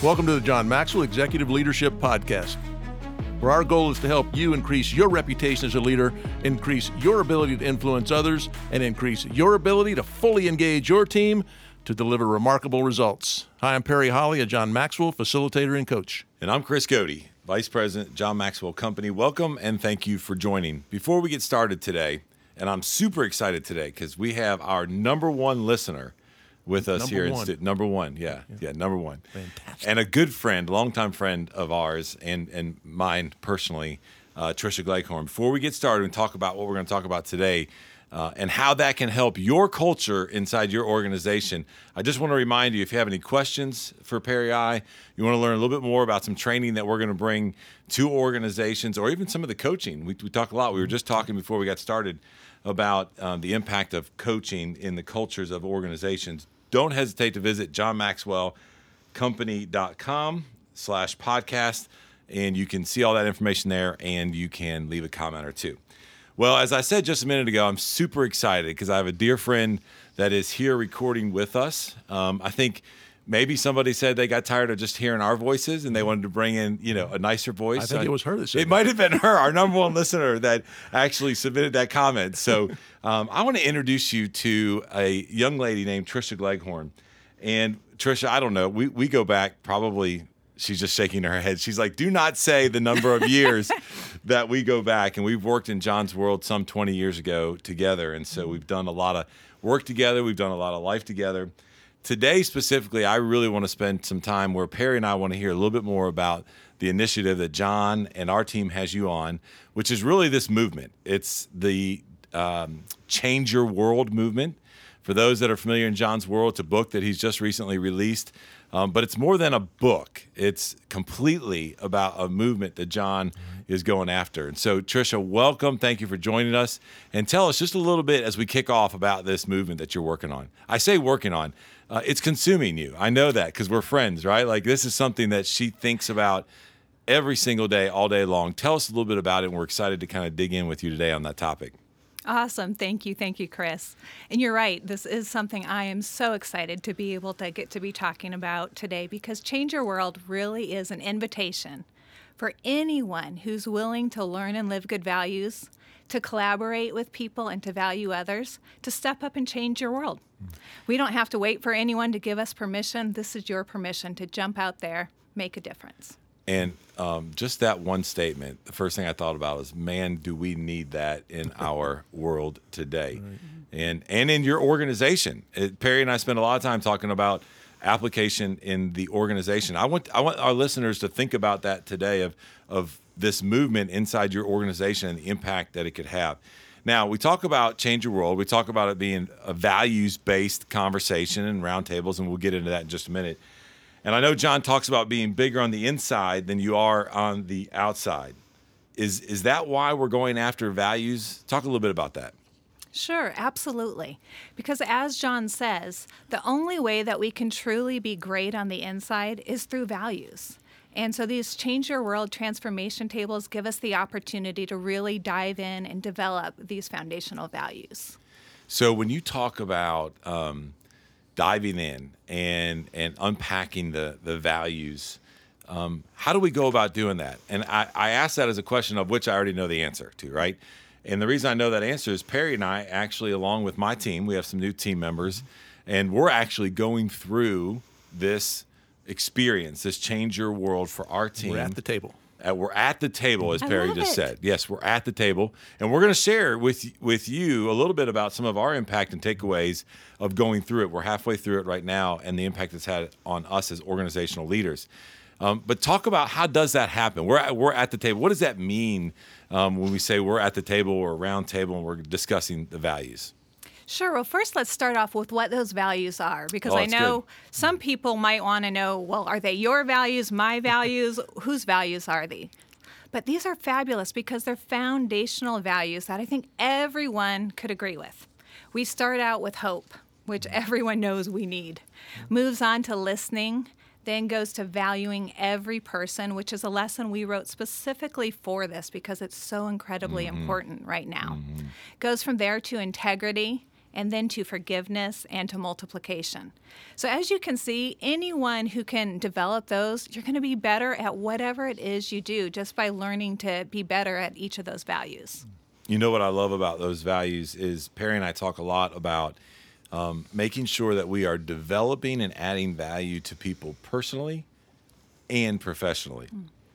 Welcome to the John Maxwell Executive Leadership Podcast, where our goal is to help you increase your reputation as a leader, increase your ability to influence others, and increase your ability to fully engage your team to deliver remarkable results. Hi, I'm Perry Holly, a John Maxwell facilitator and coach. And I'm Chris Cody, Vice President, John Maxwell Company. Welcome and thank you for joining. Before we get started today, and I'm super excited today because we have our number one listener with us here in studio. Number one, number one. Fantastic. And a good friend, longtime friend of ours and mine personally, Tricia Gleghorn. Before we get started and talk about what we're going to talk about today and how that can help your culture inside your organization, I just want to remind you, if you have any questions for Perry I, you want to learn a little bit more about some training that we're going to bring to organizations or even some of the coaching. We talk a lot. We were just talking before we got started about the impact of coaching in the cultures of organizations. Don't hesitate to visit johnmaxwellcompany.com/podcast, and you can see all that information there, and you can leave a comment or two. Well, as I said just a minute ago, I'm super excited because I have a dear friend that is here recording with us. I think maybe somebody said they got tired of just hearing our voices and they wanted to bring in, a nicer voice. I think it was her that said it might have been her, our number one listener, that actually submitted that comment. So I want to introduce you to a young lady named Tricia Gleghorn. And Tricia, I don't know, we go back probably, she's just shaking her head. She's like, do not say the number of years that we go back. And we've worked in John's World some 20 years ago together. And so we've done a lot of work together. We've done a lot of life together. Today, specifically, I really want to spend some time where Perry and I want to hear a little bit more about the initiative that John and our team has you on, which is really this movement. It's the Change Your World movement. For those that are familiar in John's World, it's a book that he's just recently released. But it's more than a book. It's completely about a movement that John is going after. And so, Tricia, welcome. Thank you for joining us. And tell us just a little bit as we kick off about this movement that you're working on. I say working on. It's consuming you. I know that because we're friends, right? Like this is something that she thinks about every single day, all day long. Tell us a little bit about it, and we're excited to kind of dig in with you today on that topic. Awesome. Thank you, Chris. And you're right. This is something I am so excited to be able to get to be talking about today because Change Your World really is an invitation for anyone who's willing to learn and live good values, to collaborate with people and to value others, to step up and change your world. We don't have to wait for anyone to give us permission. This is your permission to jump out there, make a difference. And just that one statement, the first thing I thought about is, man, do we need that in our world today? Right. And in your organization. Perry and I spend a lot of time talking about application in the organization. I want our listeners to think about that today of this movement inside your organization and the impact that it could have. Now, we talk about Change Your World. We talk about it being a values-based conversation and roundtables, and we'll get into that in just a minute. And I know John talks about being bigger on the inside than you are on the outside. Is that why we're going after values? Talk a little bit about that. Sure, absolutely. Because as John says, the only way that we can truly be great on the inside is through values. And so these Change Your World transformation tables give us the opportunity to really dive in and develop these foundational values. So when you talk about diving in and unpacking the values, how do we go about doing that? And I ask that as a question of which I already know the answer to, right? And the reason I know that answer is Perry and I actually, along with my team, we have some new team members, and we're actually going through this experience, this Change Your World for our team. We're at the table. We're at the table, as Perry just it. said. Yes, we're at the table. And we're going to share with you a little bit about some of our impact and takeaways of going through it. We're halfway through it right now and the impact it's had on us as organizational leaders. But talk about how does that happen? We're at the table. What does that mean when we say we're at the table or round table and we're discussing the values? Sure. Well, first, let's start off with what those values are, because I know good. Some people might want to know, well, are they your values, my values? Whose values are they? But these are fabulous because they're foundational values that I think everyone could agree with. We start out with hope, which everyone knows we need. Moves on to listening, then goes to valuing every person, which is a lesson we wrote specifically for this because it's so incredibly important right now. Goes from there to integrity, and then to forgiveness and to multiplication. So as you can see, anyone who can develop those, you're going to be better at whatever it is you do just by learning to be better at each of those values. You know what I love about those values is Perry and I talk a lot about making sure that we are developing and adding value to people personally and professionally.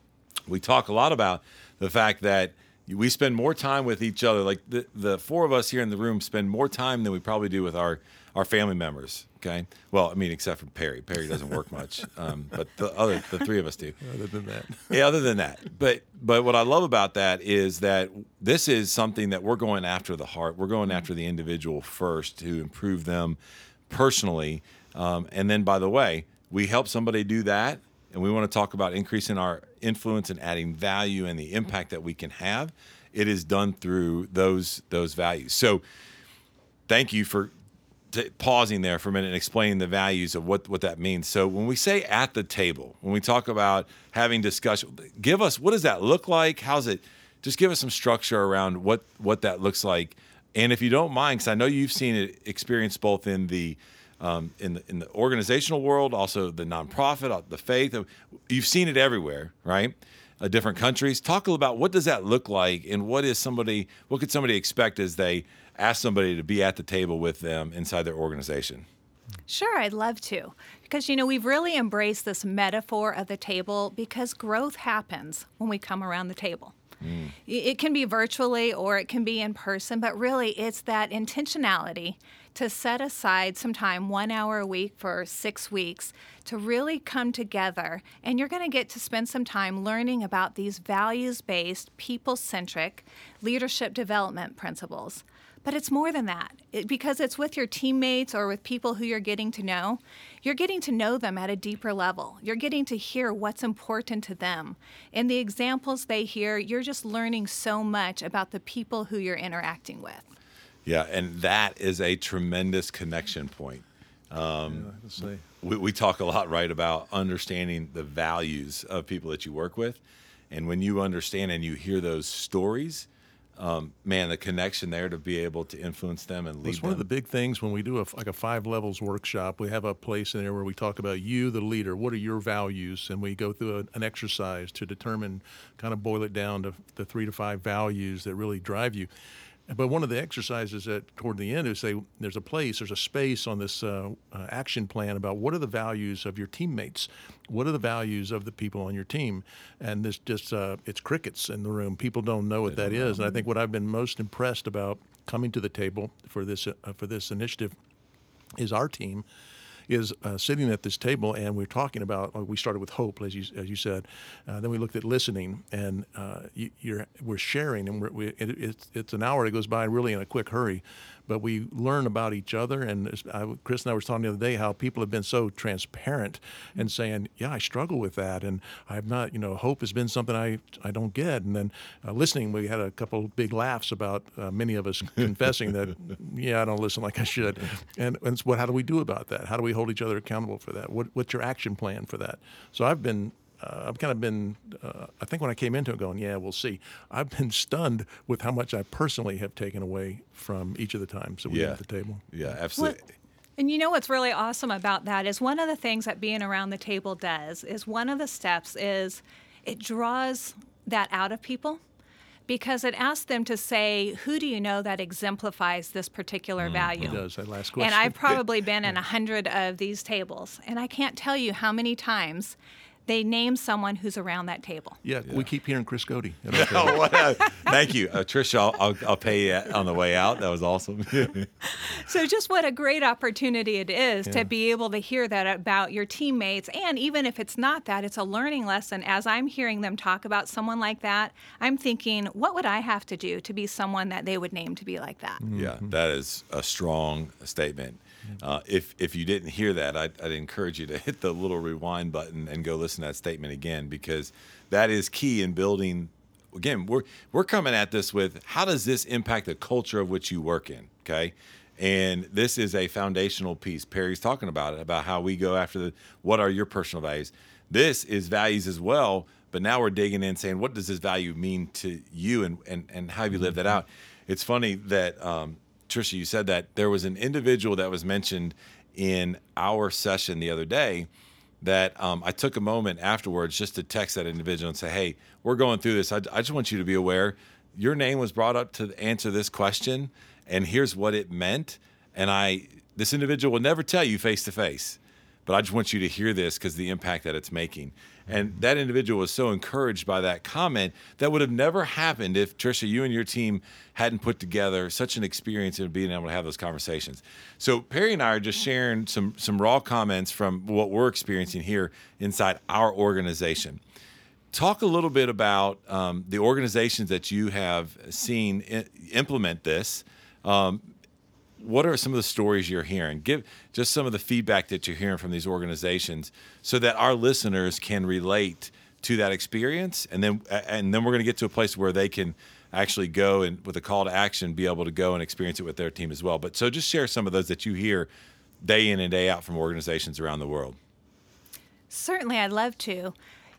We talk a lot about the fact that we spend more time with each other. Like the four of us here in the room spend more time than we probably do with our family members. Okay. Well, I mean, except for Perry. Perry doesn't work much, but the three of us do. Other than that. Yeah, other than that. But what I love about that is that this is something that we're going after the heart. We're going after the individual first to improve them personally. And then, by the way, we help somebody do that. And we want to talk about increasing our influence and adding value and the impact that we can have. It is done through those values. So thank you for pausing there for a minute and explaining the values of what that means. So when we say at the table, when we talk about having discussion, give us, what does that look like? How's it? Just give us some structure around what that looks like. And if you don't mind, because I know you've seen it experienced both in the organizational world, also the nonprofit, the faith. You've seen it everywhere, right? Different countries. Talk a little about what does that look like, and what could somebody expect as they ask somebody to be at the table with them inside their organization? Sure, I'd love to. Because, we've really embraced this metaphor of the table because growth happens when we come around the table. It can be virtually or it can be in person, but really it's that intentionality to set aside some time, 1 hour a week for 6 weeks, to really come together. And you're going to get to spend some time learning about these values-based, people-centric leadership development principles. But it's more than that. Because it's with your teammates or with people who you're getting to know. You're getting to know them at a deeper level. You're getting to hear what's important to them. In the examples they hear, you're just learning so much about the people who you're interacting with. Yeah, and that is a tremendous connection point. We talk a lot, right, about understanding the values of people that you work with. And when you understand and you hear those stories, the connection there to be able to influence them and lead them. It's one of the big things when we do a 5 levels workshop. We have a place in there where we talk about you, the leader. What are your values? And we go through an exercise to determine, kind of boil it down to the 3 to 5 values that really drive you. But one of the exercises toward the end is say there's a space on this action plan about what are the values of your teammates, what are the values of the people on your team, and this just it's crickets in the room. People don't know what that is, and I think what I've been most impressed about coming to the table for this initiative is our team is sitting at this table, and we're talking about. We started with hope, as you said. Then we looked at listening, and we're sharing, and it's an hour that goes by really in a quick hurry, but we learn about each other. And Chris and I were talking the other day how people have been so transparent and saying, "Yeah, I struggle with that, and I've not. Hope has been something I don't get." And then listening, we had a couple big laughs about many of us confessing that, "Yeah, I don't listen like I should." And how do we do about that? How do we hold each other accountable for that? What's your action plan for that? So I've kind of been, I think when I came into it going, yeah, we'll see. I've been stunned with how much I personally have taken away from each of the times that we get at the table. Yeah, absolutely. And what's really awesome about that is one of the things that being around the table does is one of the steps is it draws that out of people. Because it asks them to say, who do you know that exemplifies this particular value? It does, that last question. And I've probably been in 100 of these tables, and I can't tell you how many times they name someone who's around that table. Yeah. We keep hearing Chris Cody. Thank you. Tricia, I'll pay you on the way out. That was awesome. So just what a great opportunity it is to be able to hear that about your teammates. And even if it's not that, it's a learning lesson. As I'm hearing them talk about someone like that, I'm thinking, what would I have to do to be someone that they would name to be like that? Yeah, that is a strong statement. If you didn't hear that, I'd encourage you to hit the little rewind button and go listen to that statement again, because that is key in building. Again, we're coming at this with how does this impact the culture of which you work in, okay? And this is a foundational piece. Perry's talking about it, about how we go after what are your personal values. This is values as well, but now we're digging in saying, what does this value mean to you and how have you lived that out? It's funny that Tricia, you said that there was an individual that was mentioned in our session the other day that I took a moment afterwards just to text that individual and say, hey, we're going through this. I just want you to be aware your name was brought up to answer this question, and here's what it meant. And this individual will never tell you face to face, but I just want you to hear this because the impact that it's making. And that individual was so encouraged by that comment that would have never happened if, Tricia, you and your team hadn't put together such an experience in being able to have those conversations. So Perry and I are just sharing some raw comments from what we're experiencing here inside our organization. Talk a little bit about the organizations that you have seen implement this. What are some of the stories you're hearing? Give just some of the feedback that you're hearing from these organizations so that our listeners can relate to that experience. And then we're going to get to a place where they can actually go and with a call to action, be able to go and experience it with their team as well. But so just share some of those that you hear day in and day out from organizations around the world. Certainly, I'd love to.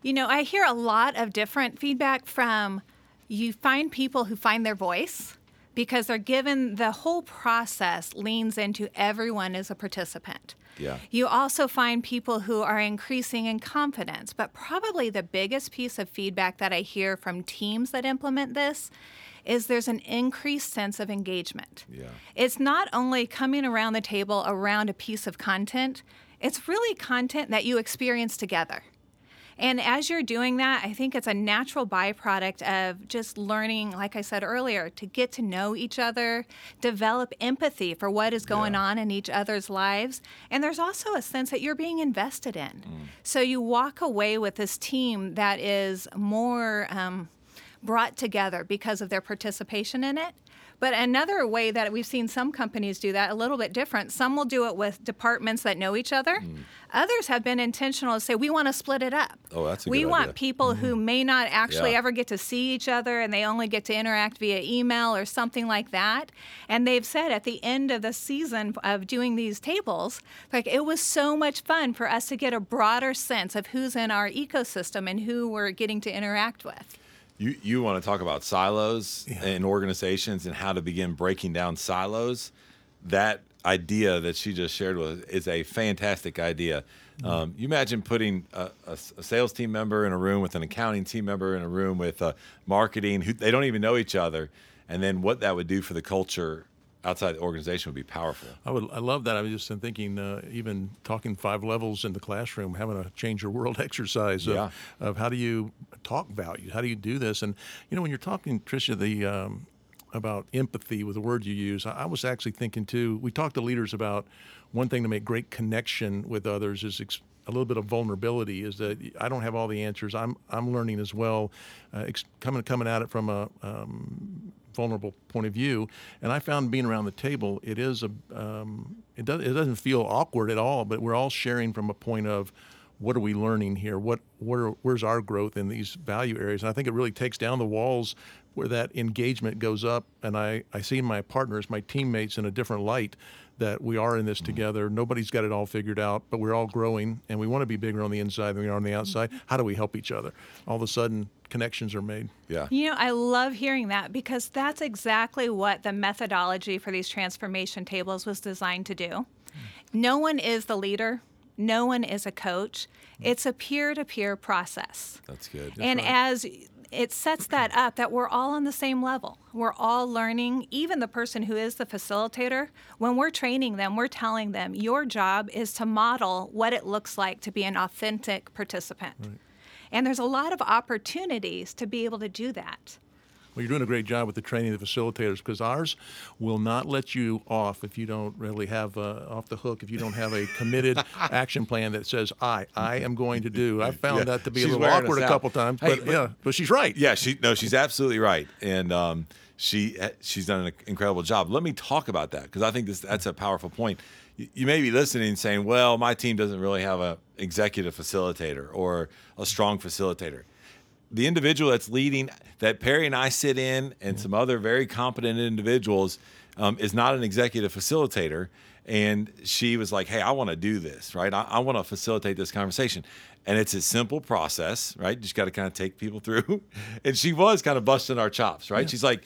I hear a lot of different feedback from you find people who find their voice because they're given the whole process leans into everyone as a participant. Yeah. You also find people who are increasing in confidence, but probably the biggest piece of feedback that I hear from teams that implement this is there's an increased sense of engagement. Yeah. It's not only coming around the table around a piece of content, it's really content that you experience together. And as you're doing that, I think it's a natural byproduct of just learning, like I said earlier, to get to know each other, develop empathy for what is going on in each other's lives. And there's also a sense that you're being invested in. So you walk away with this team that is more brought together because of their participation in it. But another way that we've seen some companies do that, a little bit different, some will do it with departments that know each other. Others have been intentional to say, we want to split it up. Oh, that's a We good want idea. people who may not actually Yeah. ever get to see each other and they only get to interact via email or something like that. And they've said at the end of the season of doing these tables, like it was so much fun for us to get a broader sense of who's in our ecosystem and who we're getting to interact with. You want to talk about silos in organizations and how to begin breaking down silos. That idea that she just shared with us is a fantastic idea. You imagine putting a sales team member in a room with an accounting team member in a room with marketing, who they don't even know each other, and then what that would do for the culture outside the organization would be powerful. I love that. I was just thinking, even talking 5 levels in the classroom, having a change your world exercise of how do you talk value? How do you do this? And, when you're talking, Tricia, about empathy with the word you use, I was actually thinking too, we talked to leaders about one thing to make great connection with others is a little bit of vulnerability, is that I don't have all the answers. I'm learning as well, coming at it from a vulnerable point of view. And I found being around the table, it doesn't feel awkward at all, but we're all sharing from a point of what are we learning here? Where's our growth in these value areas? And I think it really takes down the walls where that engagement goes up. And I see my partners, my teammates in a different light, that we are in this together. Nobody's got it all figured out, but we're all growing, and we want to be bigger on the inside than we are on the outside. How do we help each other? All of a sudden, connections are made. Yeah. I love hearing that because that's exactly what the methodology for these transformation tables was designed to do. No one is the leader. No one is a coach. It's a peer-to-peer process. That's good. And as it sets that up, that we're all on the same level. We're all learning, even the person who is the facilitator. When we're training them, we're telling them, your job is to model what it looks like to be an authentic participant. Right. And there's a lot of opportunities to be able to do that. Well, you're doing a great job with the training of the facilitators, because ours will not let you off if you don't really have off the hook, if you don't have a committed action plan that says, I am going to do. I found that to be a little awkward a couple times, but she's right. Yeah, she's absolutely right. And she's done an incredible job. Let me talk about that, because I think that's a powerful point. You may be listening and saying, well, my team doesn't really have an executive facilitator or a strong facilitator. The individual that's leading, that Perry and I sit in, and some other very competent individuals, is not an executive facilitator. And she was like, hey, I want to do this, right? I want to facilitate this conversation. And it's a simple process, right? You just got to kind of take people through. And she was kind of busting our chops, right? Yeah. She's like,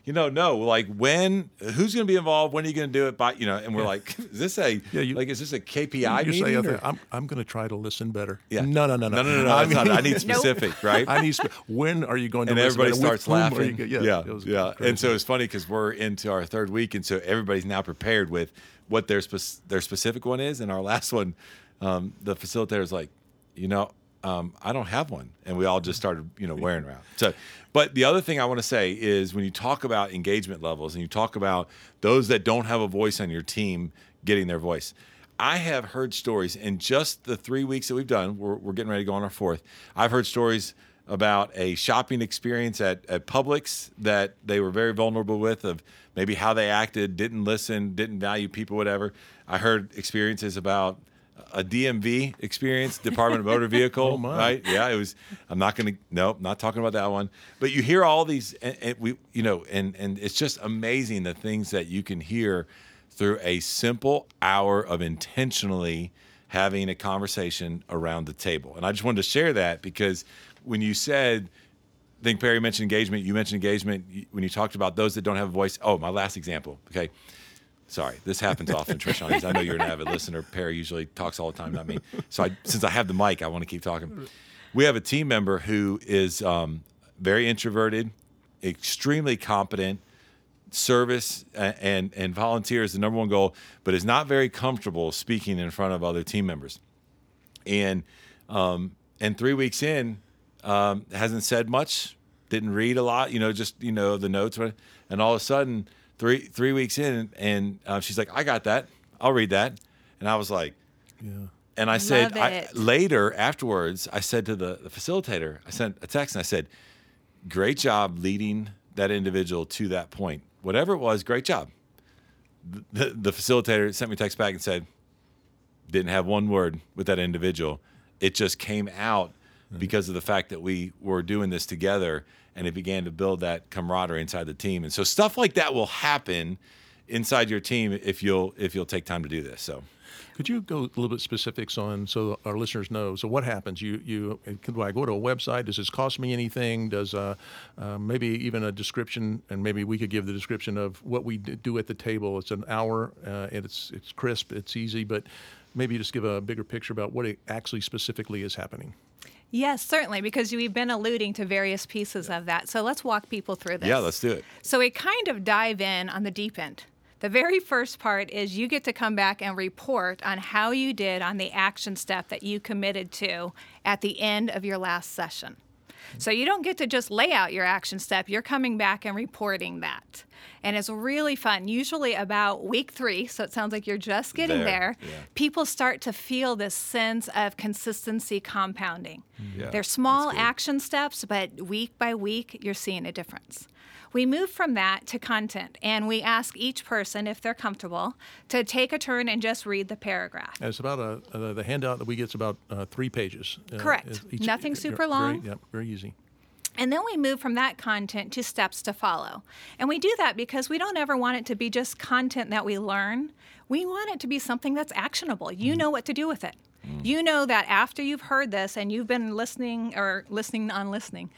no, like who's going to be involved? When are you going to do it? By, and we're like, is this a KPI You say, meeting? okay, I'm going to try to listen better. Yeah. No. I need specific, right? When are you going to and listen everybody better? starts laughing. Yeah. And so it's funny because we're into our third week, and so everybody's now prepared with what their specific one is. And our last one, the facilitator's like, I don't have one, and we all just started, wearing around. So, but the other thing I want to say is when you talk about engagement levels and you talk about those that don't have a voice on your team getting their voice, I have heard stories in just the 3 weeks that we've done. We're getting ready to go on our fourth. I've heard stories about a shopping experience at Publix that they were very vulnerable with, of maybe how they acted, didn't listen, didn't value people, whatever. I heard experiences about a DMV experience, Department of Motor Vehicle, right? Yeah, it was. I'm not going to. Nope, not talking about that one. But you hear all these, and it's just amazing the things that you can hear through a simple hour of intentionally having a conversation around the table. And I just wanted to share that because when you said, I think Perry mentioned engagement, you mentioned engagement when you talked about those that don't have a voice. Oh, my last example. Okay. Sorry, this happens often, Trish. I know you're an avid listener. Perry usually talks all the time, not me. So since I have the mic, I want to keep talking. We have a team member who is very introverted, extremely competent. Service and volunteer is the number one goal, but is not very comfortable speaking in front of other team members. And 3 weeks in, hasn't said much, didn't read a lot, just the notes. And all of a sudden, three weeks in, and she's like, I got that. I'll read that. And I was like, yeah. And I said, later, afterwards, I said to the facilitator, I sent a text and I said, great job leading that individual to that point. Whatever it was, great job. The facilitator sent me a text back and said, didn't have one word with that individual. It just came out because of the fact that we were doing this together, and it began to build that camaraderie inside the team. And so stuff like that will happen inside your team if you'll take time to do this. So, could you go a little bit specifics on so our listeners know? So what happens? Do I go to a website? Does this cost me anything? Does maybe even a description, and maybe we could give the description of what we do at the table. It's an hour, and it's crisp, it's easy, but maybe just give a bigger picture about what it actually specifically is happening. Yes, certainly, because we've been alluding to various pieces of that. So let's walk people through this. Yeah, let's do it. So we kind of dive in on the deep end. The very first part is you get to come back and report on how you did on the action step that you committed to at the end of your last session. So you don't get to just lay out your action step. You're coming back and reporting that. And it's really fun. Usually about week 3, so it sounds like you're just getting there. Yeah. People start to feel this sense of consistency compounding. Yeah, they're small action steps, but week by week, you're seeing a difference. We move from that to content, and we ask each person, if they're comfortable, to take a turn and just read the paragraph. And it's about the handout that we get is about 3 pages. Correct. Nothing super long. Very easy. And then we move from that content to steps to follow. And we do that because we don't ever want it to be just content that we learn. We want it to be something that's actionable. You know what to do with it. You know that after you've heard this and you've been listening on listening,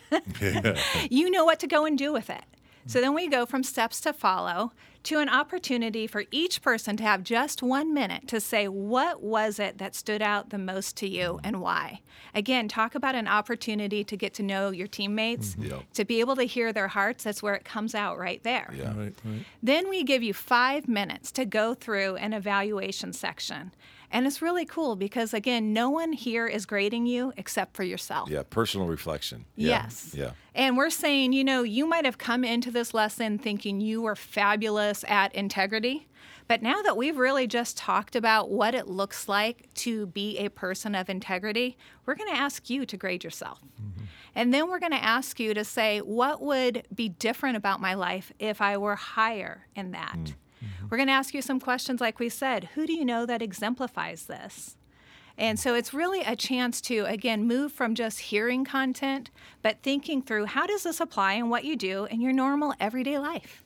you know what to go and do with it. So then we go from steps to follow to an opportunity for each person to have just 1 minute to say, what was it that stood out the most to you and why? Again, talk about an opportunity to get to know your teammates, to be able to hear their hearts. That's where it comes out right there. Yeah. Right. Then we give you 5 minutes to go through an evaluation section. And it's really cool because, again, no one here is grading you except for yourself. Yeah, personal reflection. Yeah. Yes. Yeah. And we're saying, you might have come into this lesson thinking you were fabulous at integrity. But now that we've really just talked about what it looks like to be a person of integrity, we're going to ask you to grade yourself. Mm-hmm. And then we're going to ask you to say, what would be different about my life if I were higher in that? Mm-hmm. We're going to ask you some questions like we said. Who do you know that exemplifies this? And so it's really a chance to, again, move from just hearing content, but thinking through how does this apply in what you do in your normal everyday life?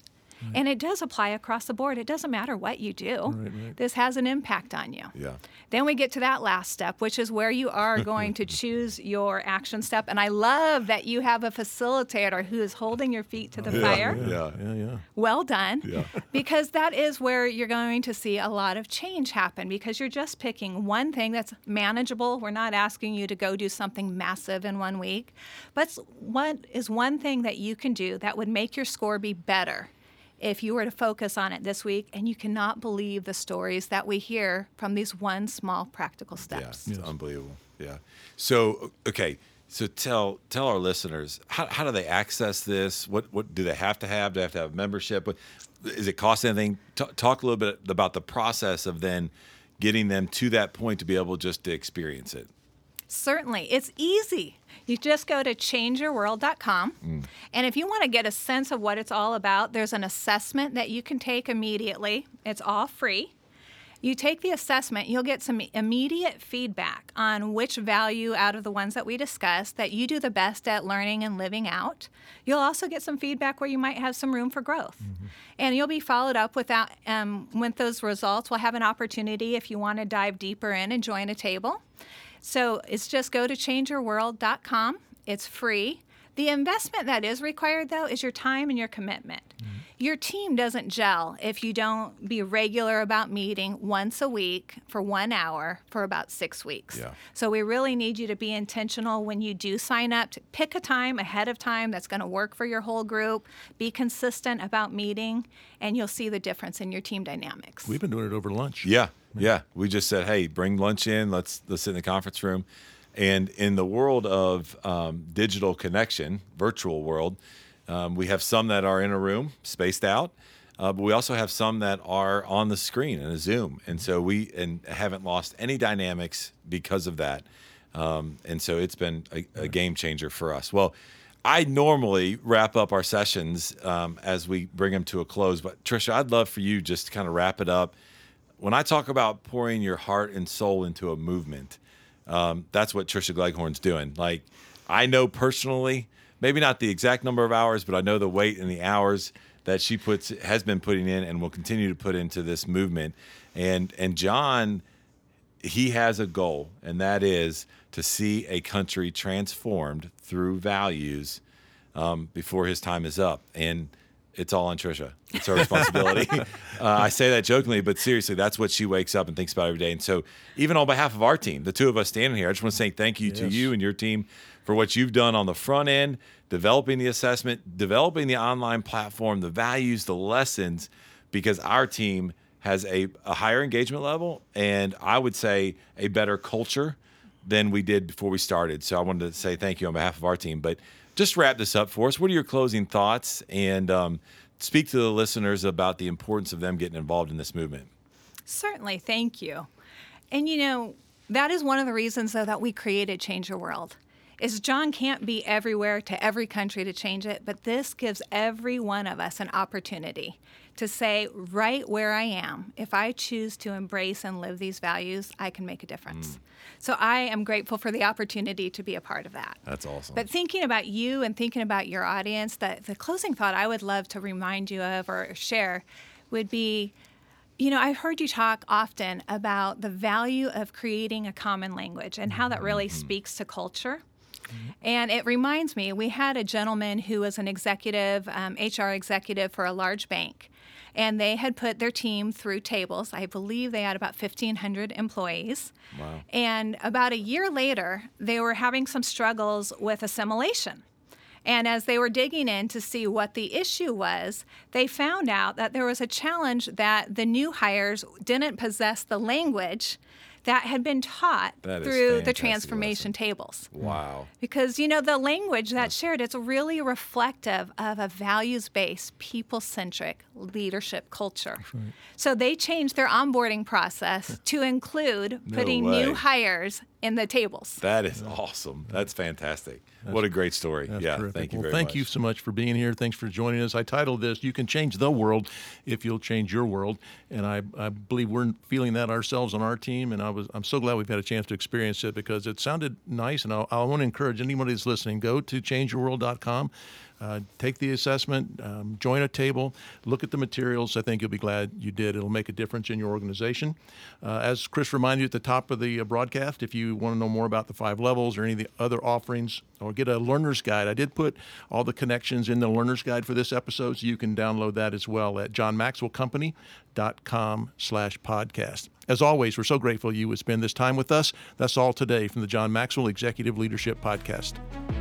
And it does apply across the board. It doesn't matter what you do. Right. This has an impact on you. Yeah. Then we get to that last step, which is where you are going to choose your action step. And I love that you have a facilitator who is holding your feet to the fire. Yeah. Well done. Yeah. Because that is where you're going to see a lot of change happen, because you're just picking one thing that's manageable. We're not asking you to go do something massive in 1 week. But what is one thing that you can do that would make your score be better if you were to focus on it this week? And you cannot believe the stories that we hear from these one small practical steps. Yeah, it's unbelievable. Yeah. So, okay. So tell our listeners, how do they access this? What do they have to have? Do they have to have membership? Is it cost anything? Talk a little bit about the process of then getting them to that point to be able just to experience it. Certainly. It's easy. You just go to changeyourworld.com. And if you want to get a sense of what it's all about, there's an assessment that you can take immediately. It's all free. You take the assessment, you'll get some immediate feedback on which value out of the ones that we discussed that you do the best at learning and living out. You'll also get some feedback where you might have some room for growth. And you'll be followed up with those results. We'll have an opportunity if you want to dive deeper in and join a table. So it's just go to changeyourworld.com. It's free. The investment that is required, though, is your time and your commitment. Your team doesn't gel if you don't be regular about meeting once a week for 1 hour for about 6 weeks. Yeah. So we really need you to be intentional when you do sign up. To pick a time ahead of time that's going to work for your whole group. Be consistent about meeting, and you'll see the difference in your team dynamics. We've been doing it over lunch. Yeah. We just said, hey, bring lunch in. Let's sit in the conference room. And in the world of digital connection, virtual world, we have some that are in a room, spaced out, but we also have some that are on the screen in a Zoom. And so we haven't lost any dynamics because of that. And so it's been a game changer for us. Well, I normally wrap up our sessions as we bring them to a close. But Tricia, I'd love for you just to kind of wrap it up. When I talk about pouring your heart and soul into a movement, that's what Tricia Gleghorn's doing. Like, I know personally, maybe not the exact number of hours, but I know the weight and the hours that she has been putting in and will continue to put into this movement. And John, he has a goal, and that is to see a country transformed through values before his time is up. And it's all on Tricia. It's her responsibility. I say that jokingly, but seriously, that's what she wakes up and thinks about every day. And so even on behalf of our team, the two of us standing here, I just want to say thank you to you and your team for what you've done on the front end, developing the assessment, developing the online platform, the values, the lessons, because our team has a higher engagement level and I would say a better culture than we did before we started. So I wanted to say thank you on behalf of our team. But just wrap this up for us. What are your closing thoughts? And speak to the listeners about the importance of them getting involved in this movement. Certainly. Thank you. And, that is one of the reasons, though, that we created Change Your World. Is John can't be everywhere to every country to change it, but this gives every one of us an opportunity to say, right where I am, if I choose to embrace and live these values, I can make a difference. So I am grateful for the opportunity to be a part of that. That's awesome. But thinking about you and thinking about your audience, the closing thought I would love to remind you of or share would be, I've heard you talk often about the value of creating a common language and how that really speaks to culture. And it reminds me, we had a gentleman who was an executive, HR executive for a large bank. And they had put their team through tables. I believe they had about 1,500 employees. Wow. And about a year later, they were having some struggles with assimilation. And as they were digging in to see what the issue was, they found out that there was a challenge that the new hires didn't possess the language that had been taught through the transformation tables. Wow. Because, the language that's shared, it's really reflective of a values-based, people-centric leadership culture. Right. So they changed their onboarding process to include putting new hires in the tables. That is awesome. That's fantastic. What a great story. Yeah, terrific. Thank you very Thank much. you so much for being here. Thanks for joining us. I titled this, You Can Change the World If You'll Change Your World. And I believe we're feeling that ourselves on our team. And I'm so glad we've had a chance to experience it because it sounded nice. And I want to encourage anybody that's listening, go to changeyourworld.com. Take the assessment, join a table, look at the materials. I think you'll be glad you did. It'll make a difference in your organization. As Chris reminded you at the top of the broadcast, if you want to know more about the 5 levels or any of the other offerings, or get a learner's guide, I did put all the connections in the learner's guide for this episode, so you can download that as well at johnmaxwellcompany.com/podcast. As always, we're so grateful you would spend this time with us. That's all today from the John Maxwell Executive Leadership Podcast.